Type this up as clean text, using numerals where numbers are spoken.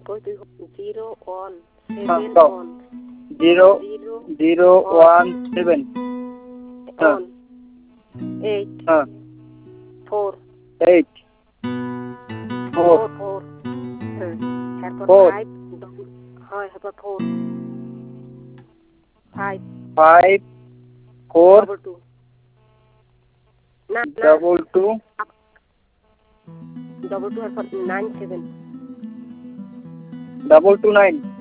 কই তুই 0 1 হ্যাঁ, 7 কও। 1 0 0 0 1 7 হ্যাঁ 1 8 হ্যাঁ 4 8 4 4 4 তারপর 4 5 হয় তারপর 4 5 5 4 double 2 না না double 2 double 2 তারপর 9 7 double 2 9